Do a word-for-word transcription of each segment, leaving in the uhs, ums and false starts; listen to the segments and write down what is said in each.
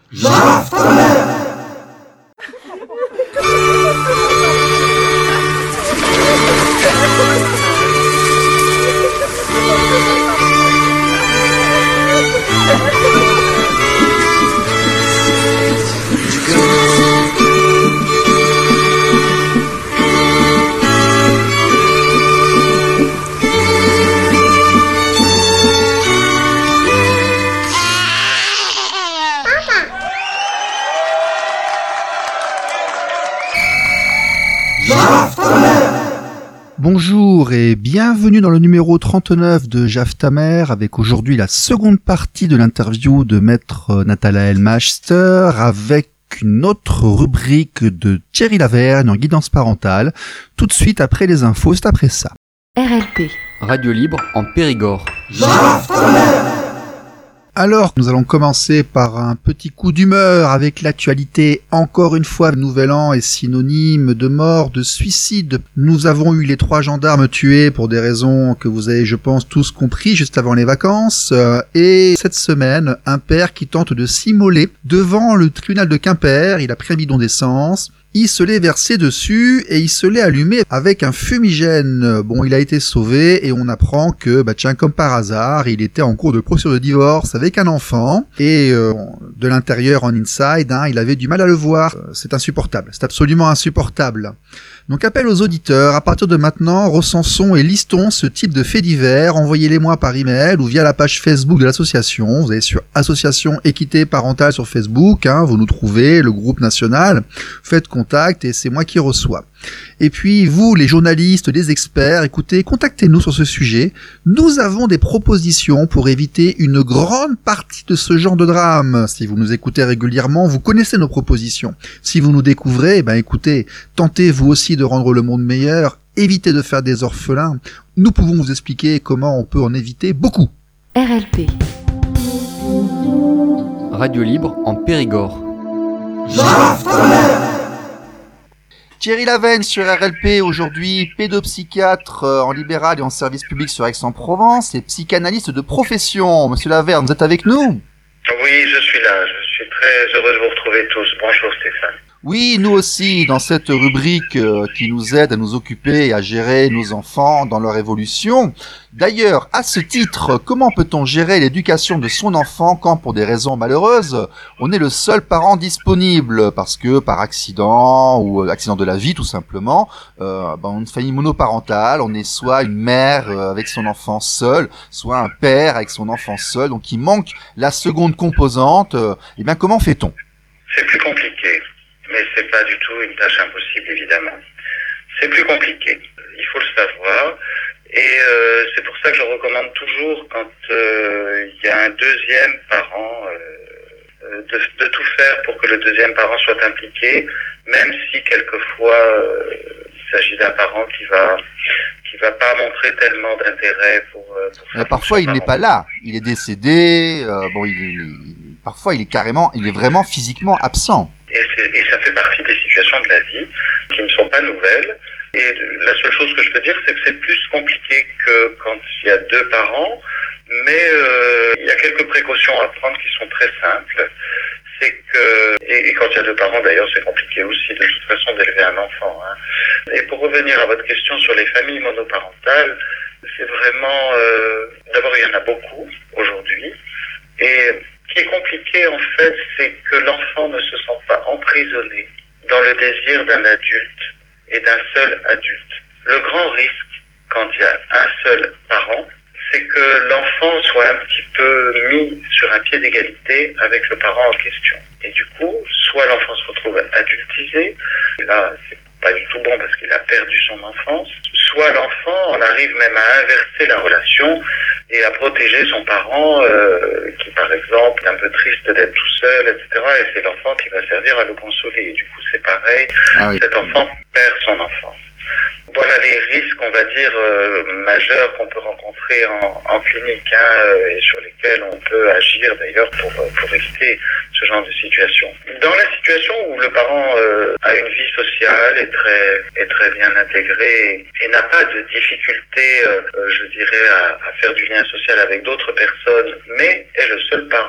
Jaftamer. Bonjour et bienvenue dans le numéro trente-neuf de Jaftamer avec aujourd'hui la seconde partie de l'interview de maître Nathanaël Master avec une autre rubrique de Thierry Lavergne en guidance parentale. Tout de suite après les infos, c'est après ça. R L P. Radio libre en Périgord. Jaftamer. Alors, nous allons commencer par un petit coup d'humeur avec l'actualité. Encore une fois, le nouvel an est synonyme de mort, de suicide. Nous avons eu les trois gendarmes tués pour des raisons que vous avez, je pense, tous compris juste avant les vacances. Et cette semaine, un père qui tente de s'immoler devant le tribunal de Quimper. Il a pris un bidon d'essence. Il se l'est versé dessus et il se l'est allumé avec un fumigène. Bon, il a été sauvé et on apprend que, bah tiens, comme par hasard, il était en cours de procédure de divorce avec un enfant et euh, de l'intérieur en inside, hein, il avait du mal à le voir. C'est insupportable, c'est absolument insupportable. Donc appel aux auditeurs, à partir de maintenant, recensons et listons ce type de faits divers, envoyez-les-moi par email ou via la page Facebook de l'association. Vous allez sur Association Équité Parentale sur Facebook, hein, vous nous trouvez, le groupe national, faites contact et c'est moi qui reçois. Et puis vous, les journalistes, les experts, écoutez, contactez-nous sur ce sujet. Nous avons des propositions pour éviter une grande partie de ce genre de drame. Si vous nous écoutez régulièrement, vous connaissez nos propositions. Si vous nous découvrez, ben écoutez, tentez vous aussi de rendre le monde meilleur, évitez de faire des orphelins. Nous pouvons vous expliquer comment on peut en éviter beaucoup. R L P. Radio libre en Périgord. Jaftamer. Thierry Lavergne sur R L P, aujourd'hui pédopsychiatre en libéral et en service public sur Aix-en-Provence et psychanalyste de profession. Monsieur Lavergne, vous êtes avec nous ? Oui, je suis là. Je suis très heureux de vous retrouver tous. Bonjour Stéphane. Oui, nous aussi, dans cette rubrique euh, qui nous aide à nous occuper et à gérer nos enfants dans leur évolution. D'ailleurs, à ce titre, comment peut-on gérer l'éducation de son enfant quand, pour des raisons malheureuses, on est le seul parent disponible parce que par accident ou accident de la vie tout simplement, euh, ben, une famille monoparentale, on est soit une mère euh, avec son enfant seul, soit un père avec son enfant seul, donc il manque la seconde composante. Euh, et bien, comment fait-on ? C'est plus compliqué. Mais c'est pas du tout une tâche impossible, évidemment. C'est plus compliqué. Il faut le savoir. Et euh, c'est pour ça que je recommande toujours, quand euh, il y a un deuxième parent, euh, de, de tout faire pour que le deuxième parent soit impliqué, même si quelquefois euh, il s'agit d'un parent qui va qui va pas montrer tellement d'intérêt pour. Euh, pour euh, parfois, il n'est pas là. Il est décédé. Euh, bon, il, il, il, parfois, il est carrément, il est vraiment physiquement absent. Et, et ça fait partie des situations de la vie qui ne sont pas nouvelles. Et la seule chose que je peux dire, c'est que c'est plus compliqué que quand il y a deux parents, mais euh, il y a quelques précautions à prendre qui sont très simples. C'est que, et, et quand il y a deux parents d'ailleurs, c'est compliqué aussi de toute façon d'élever un enfant. Hein. Et pour revenir à votre question sur les familles monoparentales, c'est vraiment, euh, d'abord il y en a beaucoup aujourd'hui, et ce qui est compliqué en fait, c'est que l'enfant ne se sent pas emprisonné dans le désir d'un adulte et d'un seul adulte. Le grand risque, quand il y a un seul parent, c'est que l'enfant soit un petit peu mis sur un pied d'égalité avec le parent en question. Et du coup, soit l'enfant se retrouve adultisé, et là c'est pas du tout bon parce qu'il a perdu son enfance, soit l'enfant en arrive même à inverser la relation et à protéger son parent euh, qui par exemple est un peu triste d'être tout seul, et cetera. Et c'est l'enfant qui va servir à le consoler. Et du coup c'est pareil, ah oui. Cet enfant perd son enfance. Voilà les risques, on va dire, euh, majeurs qu'on peut rencontrer en, en clinique hein, euh, et sur lesquels on peut agir d'ailleurs pour, pour éviter ce genre de situation. Dans la situation où le parent euh, a une vie sociale, est très, est très bien intégré et, et n'a pas de difficulté, euh, je dirais, à, à faire du lien social avec d'autres personnes, mais est le seul parent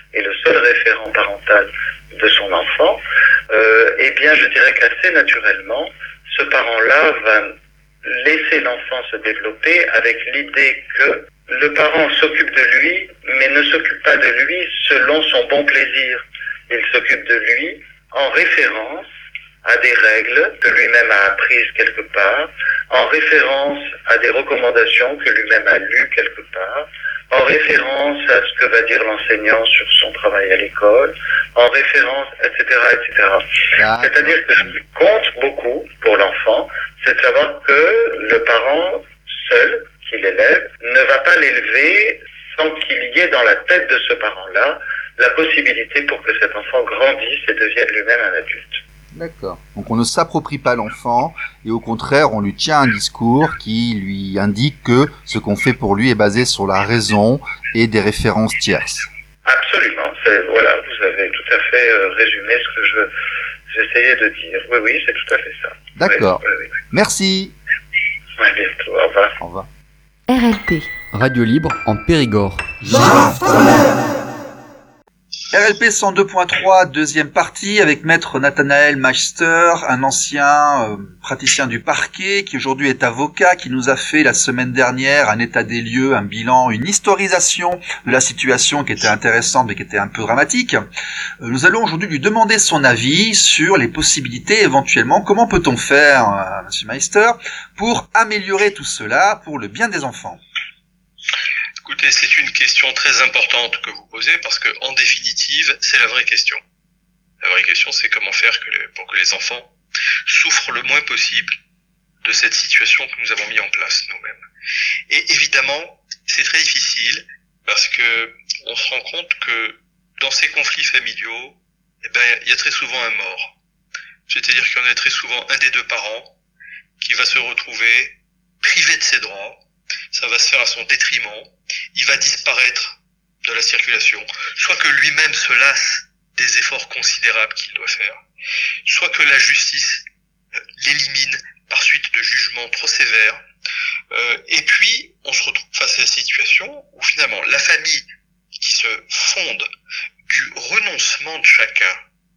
est le seul référent parental de son enfant, euh, eh bien je dirais qu'assez naturellement, ce parent-là va laisser l'enfant se développer avec l'idée que le parent s'occupe de lui, mais ne s'occupe pas de lui selon son bon plaisir. Il s'occupe de lui en référence à des règles que lui-même a apprises quelque part, en référence à des recommandations que lui-même a lues quelque part, en référence à ce que va dire l'enseignant sur son travail à l'école, en référence, et cetera, et cetera. C'est-à-dire que ce qui compte beaucoup pour l'enfant, c'est de savoir que le parent seul, qui l'élève, ne va pas l'élever sans qu'il y ait dans la tête de ce parent-là la possibilité pour que cet enfant grandisse et devienne lui-même un adulte. D'accord. Donc on ne s'approprie pas l'enfant et au contraire on lui tient un discours qui lui indique que ce qu'on fait pour lui est basé sur la raison et des références tierces. Absolument. C'est, voilà, vous avez tout à fait euh, résumé ce que je j'essayais de dire. Oui, oui, c'est tout à fait ça. D'accord. Oui, oui, oui. Merci. À bientôt. Au revoir. Au revoir. R L P. Radio libre en Périgord. R L P cent deux point trois, deuxième partie, avec maître Nathanaël Meister, un ancien euh, praticien du parquet, qui aujourd'hui est avocat, qui nous a fait la semaine dernière un état des lieux, un bilan, une historisation de la situation qui était intéressante mais qui était un peu dramatique. Euh, nous allons aujourd'hui lui demander son avis sur les possibilités éventuellement. Comment peut-on faire, euh, monsieur Meister, pour améliorer tout cela pour le bien des enfants ? Écoutez, c'est une question très importante que vous posez parce que, en définitive, c'est la vraie question. La vraie question, c'est comment faire que les, pour que les enfants souffrent le moins possible de cette situation que nous avons mis en place nous-mêmes. Et évidemment, c'est très difficile parce que on se rend compte que dans ces conflits familiaux, eh ben, il y a très souvent un mort. C'est-à-dire qu'il y en a très souvent un des deux parents qui va se retrouver privé de ses droits. Ça va se faire à son détriment. Il va disparaître de la circulation, soit que lui-même se lasse des efforts considérables qu'il doit faire, soit que la justice l'élimine par suite de jugements trop sévères, euh, et puis on se retrouve face à la situation où finalement la famille qui se fonde du renoncement de chacun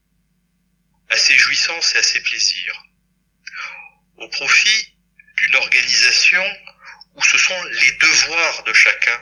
à ses jouissances et à ses plaisirs, au profit d'une organisation où ce sont les devoirs de chacun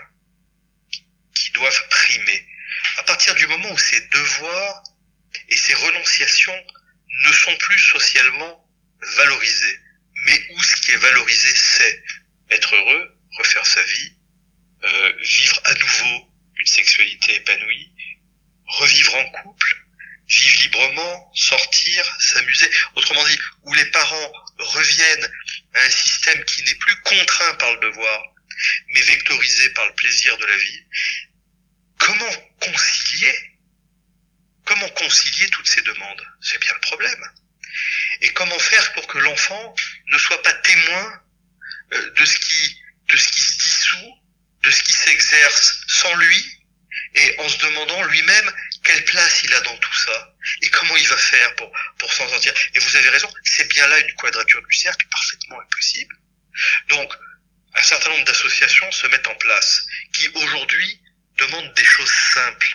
qui doivent primer. À partir du moment où ces devoirs et ces renonciations ne sont plus socialement valorisés, mais où ce qui est valorisé, c'est être heureux, refaire sa vie, euh, vivre à nouveau une sexualité épanouie, revivre en couple, vivre librement, sortir, s'amuser. Autrement dit, où les parents reviennent à un système qui n'est plus contraint par le devoir, mais vectorisé par le plaisir de la vie. Comment concilier Comment concilier toutes ces demandes ? C'est bien le problème. Et comment faire pour que l'enfant ne soit pas témoin de ce qui, de ce qui se dissout, de ce qui s'exerce sans lui, et en se demandant lui-même quelle place il a dans tout ça, et comment il va faire pour, pour s'en sortir. Et vous avez raison, c'est bien là une quadrature du cercle parfaitement impossible. Donc, un certain nombre d'associations se mettent en place, qui aujourd'hui demandent des choses simples,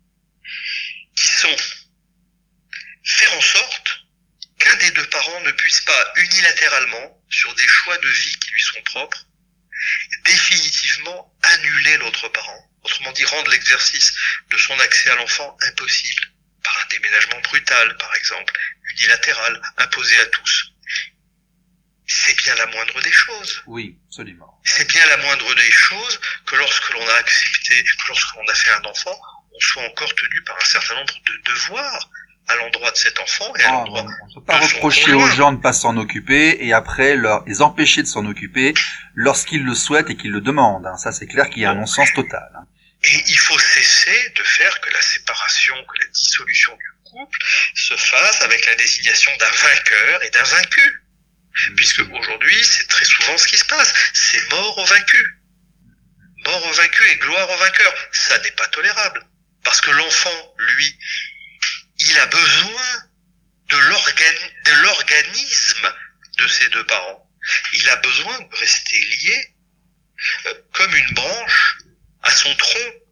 qui sont faire en sorte qu'un des deux parents ne puisse pas unilatéralement, sur des choix de vie qui lui sont propres, définitivement annuler l'autre parent. Autrement dit, rendre l'exercice de son accès à l'enfant impossible, par un déménagement brutal, par exemple, unilatéral, imposé à tous. C'est bien la moindre des choses. Oui, absolument. C'est bien la moindre des choses que lorsque l'on a accepté, que lorsque l'on a fait un enfant, on soit encore tenu par un certain nombre de devoirs à l'endroit de cet enfant et à Ah, l'endroit on ne peut pas de son reprocher aux conjoint. gens de ne pas s'en occuper et après leur, les empêcher de s'en occuper lorsqu'ils le souhaitent et qu'ils le demandent. Hein. Ça, c'est clair qu'il y a un non-sens total. Hein. Et il faut cesser de faire que la séparation, que la dissolution du couple se fasse avec la désignation d'un vainqueur et d'un vaincu. Puisque aujourd'hui, c'est très souvent ce qui se passe. C'est mort au vaincu. Mort au vaincu et gloire au vainqueur. Ça n'est pas tolérable. Parce que l'enfant, lui, il a besoin de l'organi- de l'organisme de ses deux parents. Il a besoin de rester lié euh, comme une branche à son tronc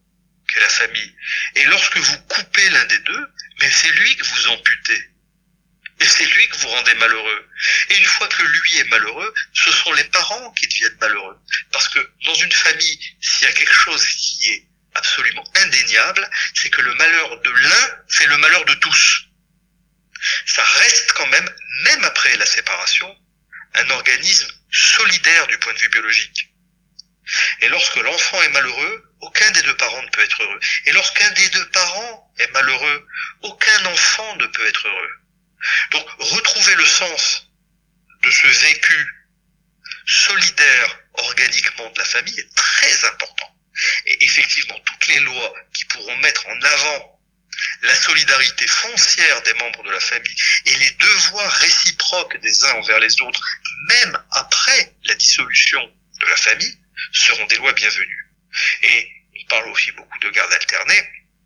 qu'est la famille. Et lorsque vous coupez l'un des deux, mais c'est lui que vous amputez. Et c'est lui que vous rendez malheureux. Et une fois que lui est malheureux, ce sont les parents qui deviennent malheureux. Parce que dans une famille, s'il y a quelque chose qui est absolument indéniable, c'est que le malheur de l'un fait le malheur de tous. Ça reste quand même, même après la séparation, un organisme solidaire du point de vue biologique. Et lorsque l'enfant est malheureux, aucun des deux parents ne peut être heureux. Et lorsqu'un des deux parents est malheureux, aucun enfant ne peut être heureux. Donc, retrouver le sens de ce vécu solidaire organiquement de la famille est très important. Et effectivement, toutes les lois qui pourront mettre en avant la solidarité foncière des membres de la famille et les devoirs réciproques des uns envers les autres, même après la dissolution de la famille, seront des lois bienvenues. Et on parle aussi beaucoup de garde alternée.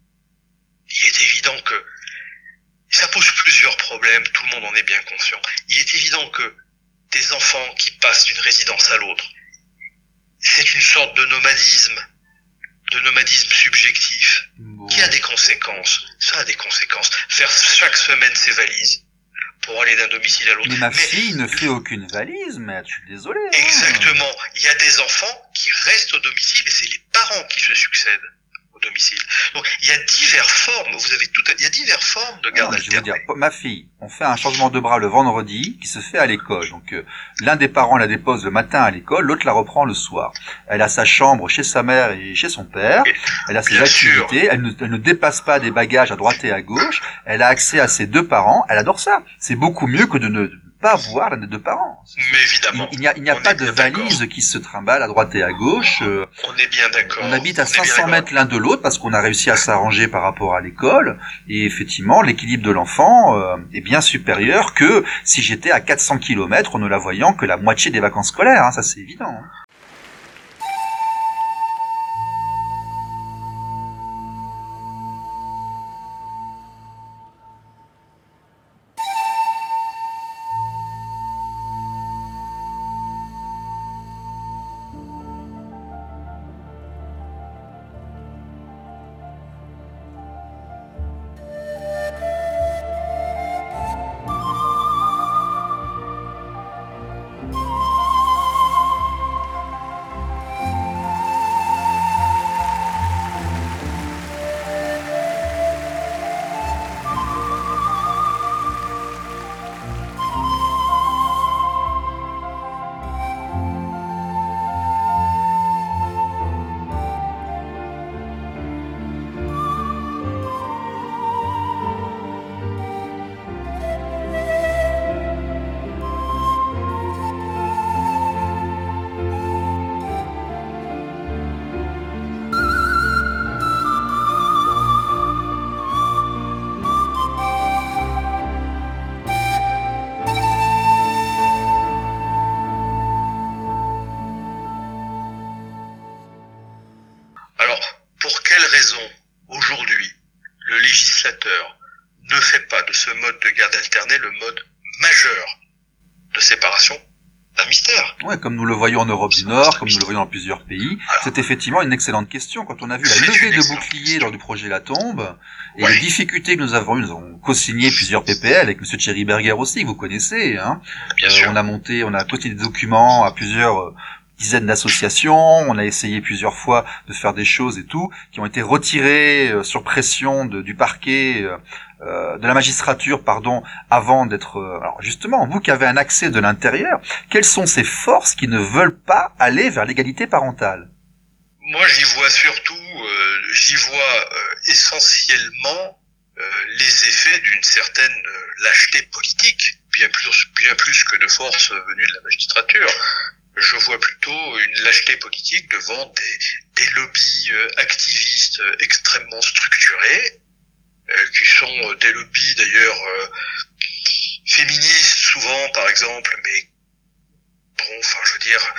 Il est évident que ça pose plusieurs problèmes, tout le monde en est bien conscient. Il est évident que des enfants qui passent d'une résidence à l'autre, c'est une sorte de nomadisme, de nomadisme subjectif, bon, qui a des conséquences. Ça a des conséquences. Faire chaque semaine ses valises pour aller d'un domicile à l'autre. Mais ma mais, fille ne fait aucune valise, mais je suis désolé. Exactement. Hein. Il y a des enfants qui restent au domicile et c'est les parents qui se succèdent au domicile. Donc il y a diverses formes, vous avez tout, il y a diverses formes de garde alternée. Je veux dire, ma fille, on fait un changement de bras le vendredi qui se fait à l'école. Donc euh, l'un des parents la dépose le matin à l'école, l'autre la reprend le soir. Elle a sa chambre chez sa mère et chez son père. Et, elle a ses activités. Elle ne, elle ne dépasse pas des bagages à droite et à gauche. Elle a accès à ses deux parents. Elle adore ça. C'est beaucoup mieux que de ne pas voir l'un des deux parents. Mais évidemment. Il, il n'y a, il n'y a pas de valise qui se trimballe à droite et à gauche. Euh, on est bien d'accord. On habite à cinq cents mètres l'un de l'autre parce qu'on a réussi à s'arranger par rapport à l'école. Et effectivement, l'équilibre de l'enfant euh, est bien supérieur que si j'étais à quatre cents kilomètres en ne la voyant que la moitié des vacances scolaires. Hein, ça, c'est évident. Hein. ne fait pas de ce mode de garde alternée le mode majeur de séparation d'un mystère. Ouais, comme nous le voyons en Europe du Nord, comme nous le voyons dans plusieurs pays, alors, c'est effectivement une excellente question. Quand on a vu la levée de boucliers lors du projet La Tombe, et ouais. les difficultés que nous avons eues, nous avons co-signé plusieurs P P L avec Monsieur Thierry Berger aussi, que vous connaissez, hein. Bien euh, sûr. On a monté, on a cosigné des documents à plusieurs euh, dizaines d'associations, on a essayé plusieurs fois de faire des choses et tout, qui ont été retirées euh, sur pression de, du parquet, euh, euh, de la magistrature, pardon, avant d'être... Euh, alors justement, vous qui avez un accès de l'intérieur, quelles sont ces forces qui ne veulent pas aller vers l'égalité parentale ? Moi, j'y vois surtout, euh, j'y vois euh, essentiellement euh, les effets d'une certaine euh, lâcheté politique, bien plus, bien plus que de force venue de la magistrature. Je vois plutôt une lâcheté politique devant des, des lobbies euh, activistes euh, extrêmement structurés, euh, qui sont euh, des lobbies d'ailleurs euh, féministes souvent par exemple, mais bon, enfin je veux dire,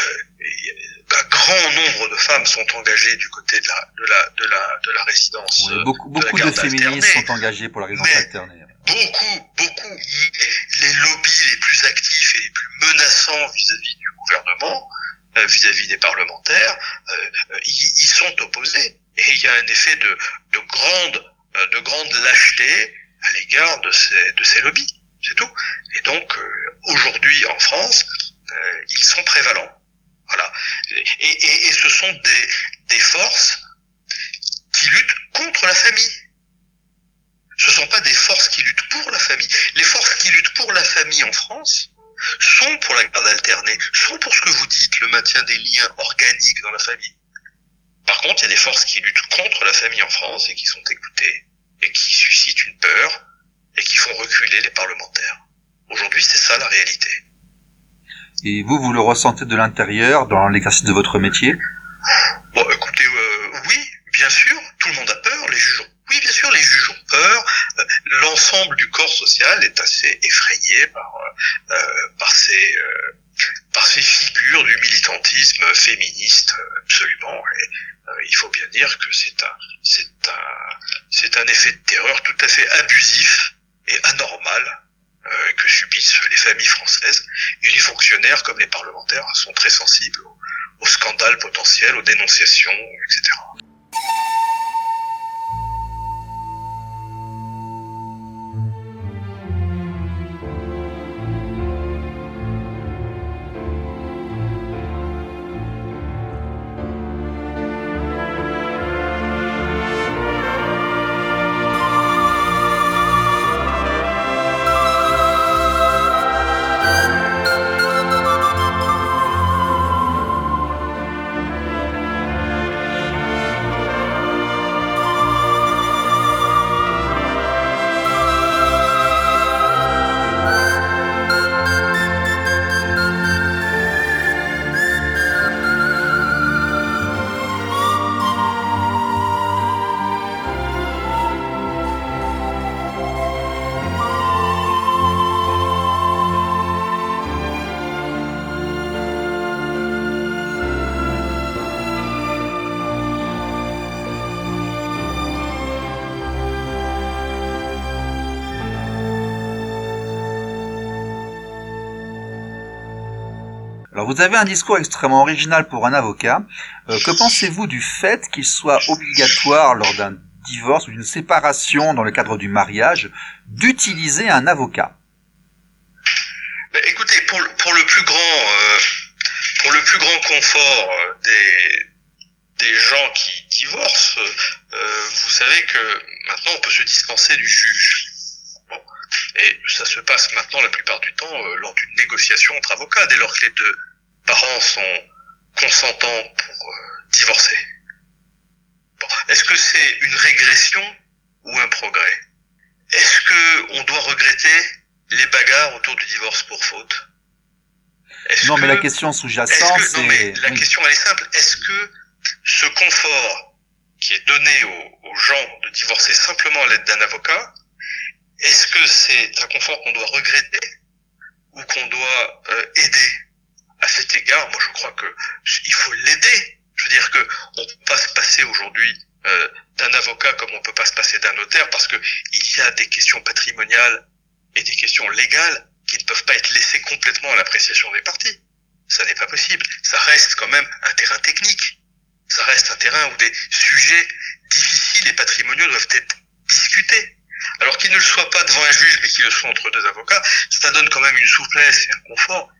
euh, un grand nombre de femmes sont engagées du côté de la de la de la de la résidence. Oui, beaucoup de, beaucoup de, de féministes sont engagées pour la résidence alternée. Beaucoup, beaucoup, les lobbies les plus actifs et les plus menaçants vis-à-vis du gouvernement, euh, vis-à-vis des parlementaires, euh, ils, ils sont opposés. et il y a un effet de, de grande, de grande lâcheté à l'égard de ces, de ces lobbies. C'est tout. Et donc, euh, aujourd'hui, en France, euh, ils sont prévalents. Voilà. Et, et, et ce sont des, des forces qui luttent contre la famille. Ce sont pas des forces qui luttent pour la famille. Les forces qui luttent pour la famille en France sont pour la garde alternée, sont pour ce que vous dites, le maintien des liens organiques dans la famille. Par contre, il y a des forces qui luttent contre la famille en France et qui sont écoutées, et qui suscitent une peur, et qui font reculer les parlementaires. Aujourd'hui, c'est ça la réalité. Et vous, vous le ressentez de l'intérieur, dans l'exercice de votre métier? Bon, écoutez, euh, oui, bien sûr, tout le monde a peur, les juges ont... Oui, bien sûr, les juges ont peur, euh, l'ensemble du corps social est assez effrayé par, euh, par ces... Euh, par ces figures du militantisme féministe, absolument. Et, euh, il faut bien dire que c'est un, c'est un, c'est un effet de terreur tout à fait abusif et anormal euh, que subissent les familles françaises, et les fonctionnaires comme les parlementaires sont très sensibles aux, aux scandales potentiels, aux dénonciations, et cetera. Alors vous avez un discours extrêmement original pour un avocat. Euh, que pensez-vous du fait qu'il soit obligatoire lors d'un divorce ou d'une séparation dans le cadre du mariage d'utiliser un avocat? Ben, écoutez, pour le, pour le plus grand euh, pour le plus grand confort des des gens qui divorcent, euh, vous savez que maintenant on peut se dispenser du juge. Bon. Et ça se passe maintenant la plupart du temps euh, lors d'une négociation entre avocats, dès lors que les deux parents sont consentants pour euh, divorcer. Bon. Est-ce que c'est une régression ou un progrès? Est-ce que on doit regretter les bagarres autour du divorce pour faute? Est-ce non, que, mais la question sous-jacente, c'est... Non, mais la oui. question, elle est simple. Est-ce que ce confort qui est donné aux, aux gens de divorcer simplement à l'aide d'un avocat, est-ce que c'est un confort qu'on doit regretter ou qu'on doit euh, aider? À cet égard, moi je crois que il faut l'aider. Je veux dire que on peut pas se passer aujourd'hui euh, d'un avocat comme on peut pas se passer d'un notaire, parce que il y a des questions patrimoniales et des questions légales qui ne peuvent pas être laissées complètement à l'appréciation des parties. Ça n'est pas possible. Ça reste quand même un terrain technique. Ça reste un terrain où des sujets difficiles et patrimoniaux doivent être discutés. Alors qu'ils ne le soient pas devant un juge, mais qu'ils le soient entre deux avocats, ça donne quand même une souplesse et un confort.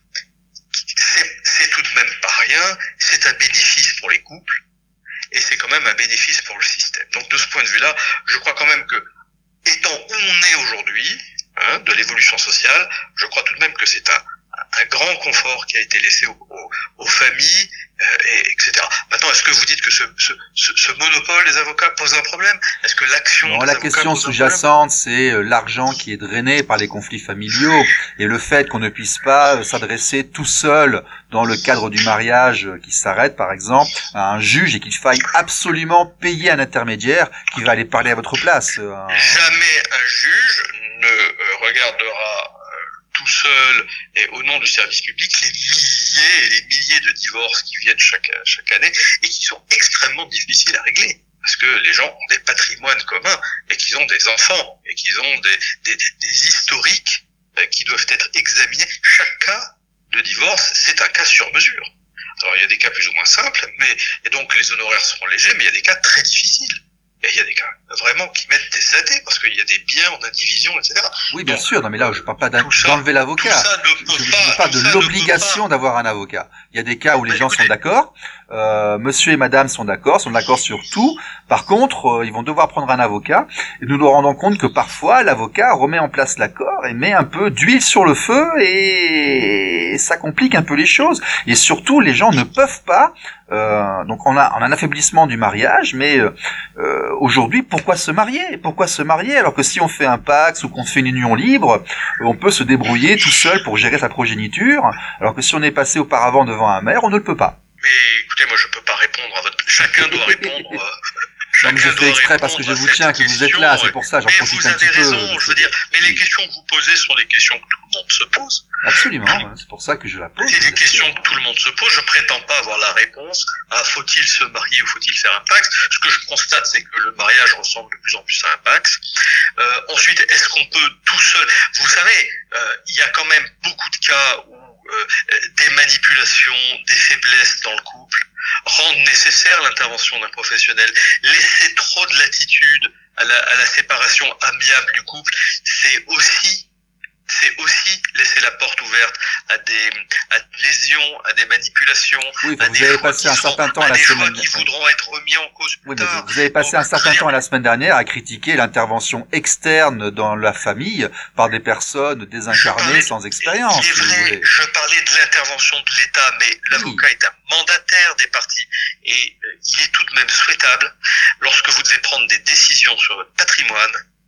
C'est, c'est tout de même pas rien, c'est un bénéfice pour les couples, et c'est quand même un bénéfice pour le système. Donc de ce point de vue-là, je crois quand même que, étant où on est aujourd'hui, hein, de l'évolution sociale, je crois tout de même que c'est un, un grand confort qui a été laissé aux, aux, aux familles, euh, et, etc. Maintenant, est-ce que vous dites que ce, ce, ce, ce monopole des avocats pose un problème? Est-ce que l'action Non, des la avocats question pose un sous-jacente, c'est euh, l'argent qui est drainé par les conflits familiaux et le fait qu'on ne puisse pas euh, s'adresser tout seul dans le cadre du mariage euh, qui s'arrête, par exemple, à un juge et qu'il faille absolument payer un intermédiaire qui va aller parler à votre place. Euh, un... Jamais un juge ne euh, regardera tout seul et au nom du service public les milliers et les milliers de divorces qui viennent chaque, chaque année et qui sont extrêmement difficiles à régler. Parce que les gens ont des patrimoines communs et qu'ils ont des enfants et qu'ils ont des, des, des historiques qui doivent être examinés. Chaque cas de divorce, c'est un cas sur mesure. Alors il y a des cas plus ou moins simples, mais et donc les honoraires seront légers, mais il y a des cas très difficiles. Et il y a des cas vraiment qui mettent des années, parce qu'il y a des biens en indivision, et cetera. Oui, bien Donc, sûr. Non, mais là, je parle pas d'en- tout ça- d'enlever l'avocat. tout ça ne peut Je, je pas- parle tout de ça ne l'obligation peut d'avoir un avocat. Il y a des cas où les Bah, gens écoutez. sont d'accord, euh, monsieur et madame sont d'accord, sont d'accord sur tout. Par contre, euh, ils vont devoir prendre un avocat, et nous nous rendons compte que parfois, l'avocat remet en place l'accord et met un peu d'huile sur le feu, et ça complique un peu les choses. Et surtout, les gens ne peuvent pas, euh, donc on a, on a un affaiblissement du mariage, mais euh, euh, aujourd'hui, pourquoi se marier? Pourquoi se marier alors que si on fait un Pacs ou qu'on fait une union libre, on peut se débrouiller tout seul pour gérer sa progéniture, alors que si on est passé auparavant devant un maire, on ne le peut pas. Mais écoutez, moi je peux pas répondre à votre... Chacun doit répondre... euh, Non, mais je chacun fais doit exprès parce que répondre je à vous tiens, cette que vous êtes là, question, c'est pour ça, j'en mais profite vous un petit avez peu. raison, je veux dire, mais les Oui. questions que vous posez sont des questions que tout le monde se pose. Absolument, hein, c'est pour ça que je la pose. C'est bien des questions sûr. que tout le monde se pose. Je prétends pas avoir la réponse à faut-il se marier ou faut-il faire un Pacs. Ce que je constate, c'est que le mariage ressemble de plus en plus à un Pacs. Euh, ensuite, est-ce qu'on peut tout seul... Vous savez, euh, il y a quand même beaucoup de cas où euh, des manipulations, des faiblesses dans le couple rendent nécessaire l'intervention d'un professionnel. Laisser trop de latitude à la, à la séparation amiable du couple, c'est aussi c'est aussi laisser la porte ouverte à des, à des lésions, à des manipulations, Oui, à vous des avez choix passé qui un seront- certain temps à la des choix semaine- qui voudront être remis en cause plus Oui, mais tard. vous avez passé Donc, un certain je veux temps dire, la semaine dernière à critiquer l'intervention externe dans la famille par des personnes Je désincarnées parlais- sans expérience, Il est si vous vrai, voulez. je parlais de l'intervention de l'État, mais l'avocat est un mandataire des parties et euh, il est tout de même souhaitable, lorsque vous devez prendre des décisions sur votre patrimoine,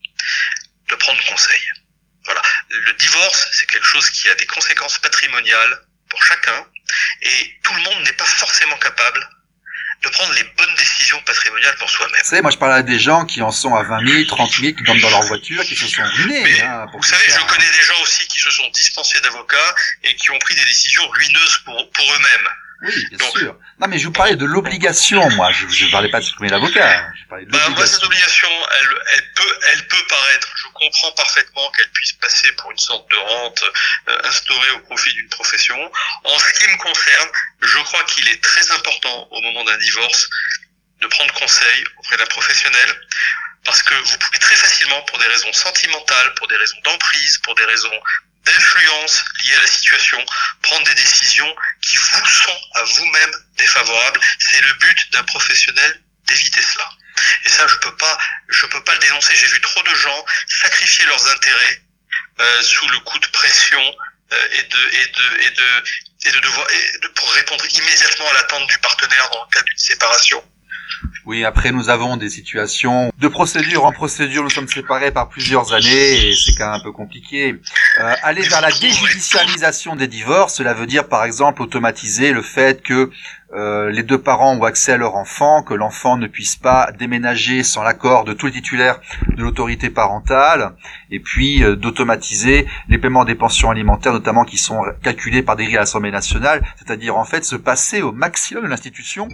de prendre conseil. Voilà. Le divorce, c'est quelque chose qui a des conséquences patrimoniales pour chacun et tout le monde n'est pas forcément capable de prendre les bonnes décisions patrimoniales pour soi-même. Vous savez, moi je parle à des gens qui en sont à vingt mille, trente mille, qui dorment dans leur voiture, qui se sont ruinés. Mais hein, pour vous tout savez, ça. je connais des gens aussi qui se sont dispensés d'avocats et qui ont pris des décisions ruineuses pour, pour eux-mêmes. Oui, bien Donc- sûr. Non, mais je vous parlais de l'obligation, moi. Je ne parlais pas de supprimer l'avocat. Je parlais de Bah, moi, cette l'obligation. obligation, elle, elle peut, elle peut paraître, je comprends parfaitement qu'elle puisse passer pour une sorte de rente euh, instaurée au profit d'une profession. En ce qui me concerne, je crois qu'il est très important au moment d'un divorce de prendre conseil auprès d'un professionnel parce que vous pouvez très facilement, pour des raisons sentimentales, pour des raisons d'emprise, pour des raisons d'influence liées à la situation, prendre des décisions qui vous sont à vous-même défavorables. C'est le but d'un professionnel d'éviter cela. Et ça, je peux pas, je peux pas le dénoncer. J'ai vu trop de gens sacrifier leurs intérêts euh, sous le coup de pression euh, et de et de et de et de devoir et de, pour répondre immédiatement à l'attente du partenaire dans le cas d'une séparation. Oui, après nous avons des situations de procédure en procédure, nous sommes séparés par plusieurs années et c'est quand même un peu compliqué. Euh, aller vers la déjudiciarisation des divorces, cela veut dire par exemple automatiser le fait que euh, les deux parents ont accès à leur enfant, que l'enfant ne puisse pas déménager sans l'accord de tous les titulaires de l'autorité parentale, et puis euh, d'automatiser les paiements des pensions alimentaires, notamment qui sont calculés par des grilles à l'Assemblée nationale, c'est-à-dire en fait se passer au maximum de l'institution.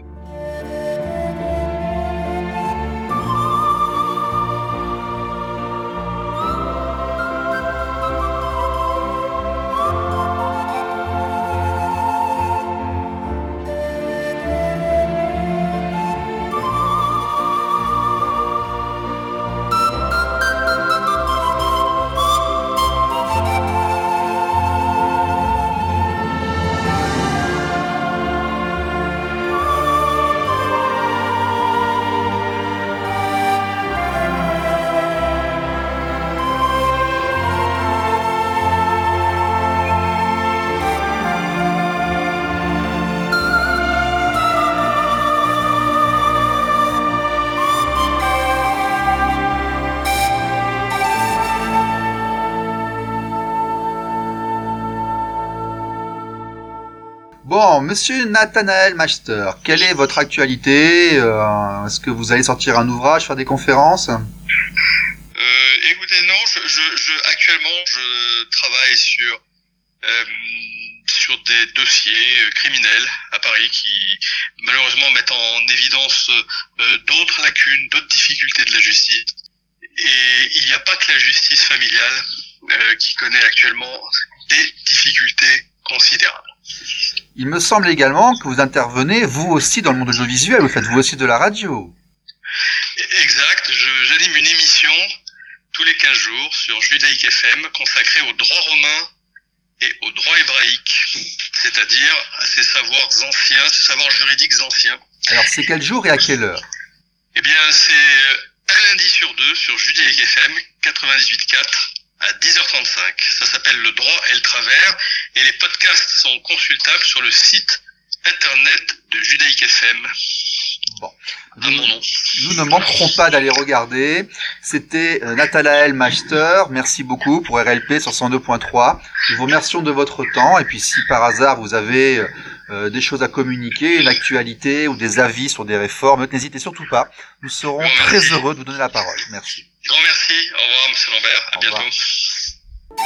Bon, monsieur Nathanaël Master, quelle est votre actualité? euh, Est-ce que vous allez sortir un ouvrage, faire des conférences? Euh, écoutez, non, je, je, je, actuellement, je travaille sur, euh, sur des dossiers euh, criminels à Paris qui, malheureusement, mettent en évidence euh, d'autres lacunes, d'autres difficultés de la justice. Et il n'y a pas que la justice familiale euh, qui connaît actuellement des difficultés considérables. il me semble également que vous intervenez, vous aussi, dans le monde audiovisuel. Vous faites vous aussi de la radio. Exact. Je, j'anime une émission tous les quinze jours sur Judaïque F M consacrée au droit romain et au droit hébraïque, c'est-à-dire à ces savoirs anciens, ces savoirs juridiques anciens. Alors, c'est quel jour et à quelle heure? Eh bien, c'est un lundi sur deux sur Judaïque F M quatre-vingt-dix-huit virgule quatre à dix heures trente-cinq. Ça s'appelle Le droit et le travers et les podcasts sont consultables sur le site internet de Judaïque F M. Bon. À mon nom. Nous ne manquerons pas d'aller regarder. C'était euh, Nathanaël Meister. Merci beaucoup pour R L P sur cent deux point trois. Nous vous remercions de votre temps. Et puis si par hasard vous avez euh, des choses à communiquer, une actualité ou des avis sur des réformes, n'hésitez surtout pas. Nous serons Bon, très merci. heureux de vous donner la parole. Merci. Grand merci. Au revoir, monsieur Lambert. À Au bientôt. revoir.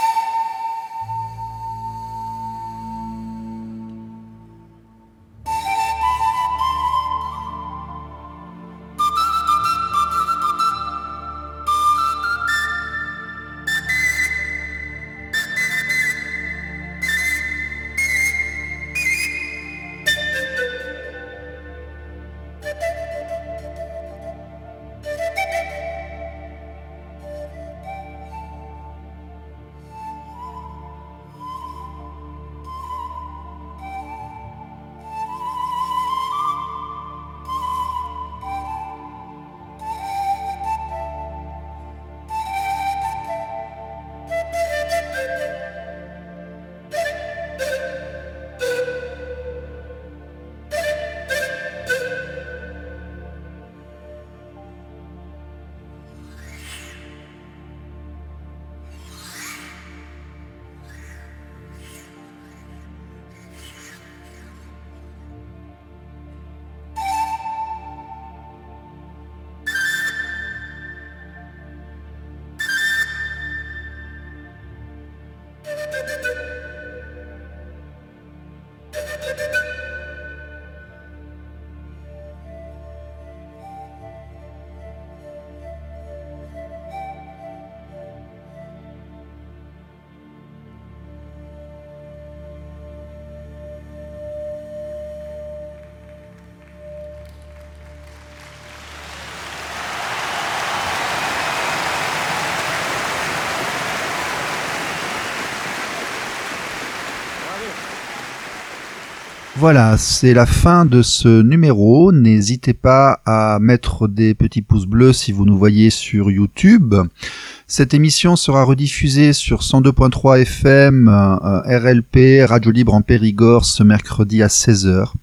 Voilà, c'est la fin de ce numéro. N'hésitez pas à mettre des petits pouces bleus si vous nous voyez sur YouTube. Cette émission sera rediffusée sur cent deux point trois F M, euh, R L P, Radio Libre en Périgord, ce mercredi à seize heures.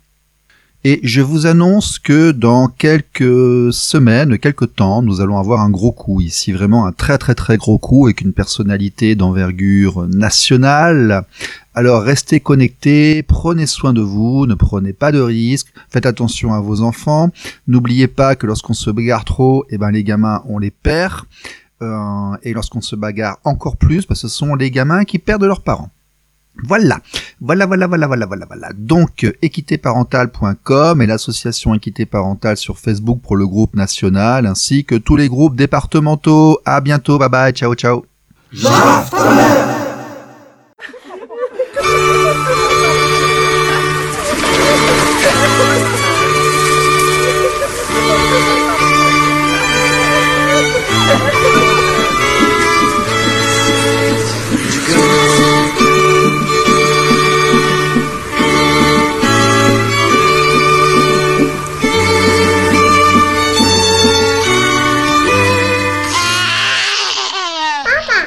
Et je vous annonce que dans quelques semaines, quelques temps, nous allons avoir un gros coup ici, vraiment un très très très gros coup avec une personnalité d'envergure nationale. Alors restez connectés, prenez soin de vous, ne prenez pas de risques, faites attention à vos enfants. N'oubliez pas que lorsqu'on se bagarre trop, eh ben les gamins on les perd. Euh, et lorsqu'on se bagarre encore plus, parce que ce sont les gamins qui perdent leurs parents. Voilà, voilà, voilà, voilà, voilà, voilà, voilà. Donc, équité parentale point com et l'association Équité Parentale sur Facebook pour le groupe national, ainsi que tous les groupes départementaux. À bientôt, bye bye, ciao, ciao.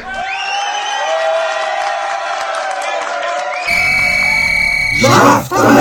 Laughter!